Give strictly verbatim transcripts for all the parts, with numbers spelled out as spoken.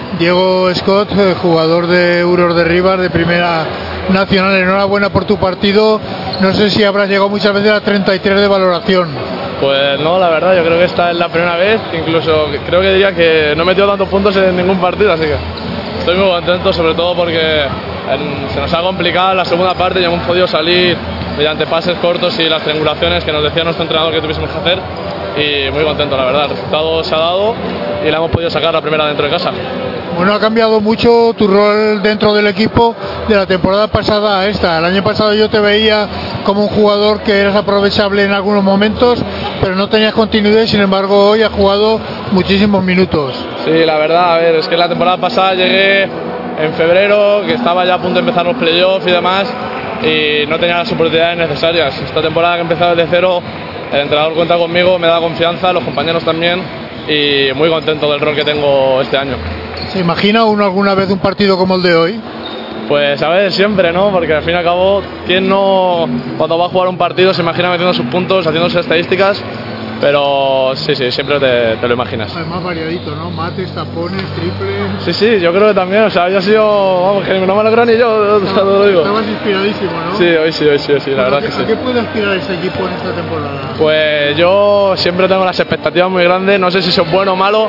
Diego Scott, jugador de Euros de Rivas de Primera Nacional, enhorabuena por tu partido. No sé si habrás llegado muchas veces a treinta y tres de valoración. Pues no, la verdad, yo creo que esta es la primera vez, incluso creo que diría que no he metido tantos puntos en ningún partido, así que estoy muy contento, sobre todo porque en, se nos ha complicado la segunda parte y hemos podido salir mediante pases cortos y las triangulaciones que nos decía nuestro entrenador que tuviésemos que hacer, y muy contento, la verdad. El resultado se ha dado y la hemos podido sacar la primera dentro de casa. Bueno, ha cambiado mucho tu rol dentro del equipo de la temporada pasada a esta. El año pasado yo te veía como un jugador que eras aprovechable en algunos momentos, pero no tenías continuidad y sin embargo hoy has jugado muchísimos minutos. Sí, la verdad, a ver, es que la temporada pasada llegué en febrero, que estaba ya a punto de empezar los playoffs y demás, y no tenía las oportunidades necesarias. Esta temporada que he empezado desde cero, el entrenador cuenta conmigo, me da confianza, los compañeros también, y muy contento del rol que tengo este año. ¿Se imagina uno alguna vez un partido como el de hoy? Pues a ver, siempre, ¿no? Porque al fin y al cabo, ¿quién no, cuando va a jugar un partido, se imagina metiendo sus puntos, haciendo sus estadísticas? Pero sí, sí, siempre te, te lo imaginas. Además variadito, ¿no? Mates, tapones, triples... Sí, sí, yo creo que también, o sea, yo he sido, vamos, que no me lo creo ni yo, Estaba, te lo digo. Estabas inspiradísimo, ¿no? Sí, hoy sí, hoy sí, hoy sí, la Bueno, verdad que sí. ¿A qué puede aspirar este equipo en esta temporada? Pues yo siempre tengo las expectativas muy grandes, no sé si son bueno o malo,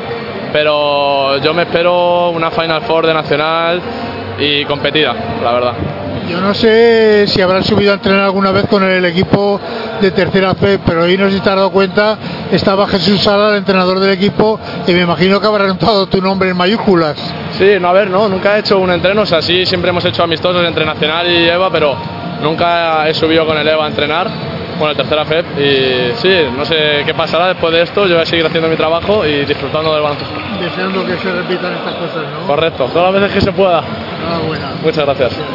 pero yo me espero una Final Four de Nacional y competida, la verdad. Yo no sé si habrás subido a entrenar alguna vez con el equipo de Tercera Fe, pero hoy no sé si te has dado cuenta, estaba Jesús Sala, el entrenador del equipo, y me imagino que habrá anotado tu nombre en mayúsculas. Sí, no, a ver, no, nunca he hecho un entreno, o sea, sí, siempre hemos hecho amistosos entre Nacional y EVA, pero nunca he subido con el EVA a entrenar, con el Tercera Fe, y sí, no sé qué pasará después de esto, yo voy a seguir haciendo mi trabajo y disfrutando del baloncesto. Deseando que se repitan estas cosas, ¿no? Correcto, todas las veces que se pueda. Enhorabuena. Muchas gracias.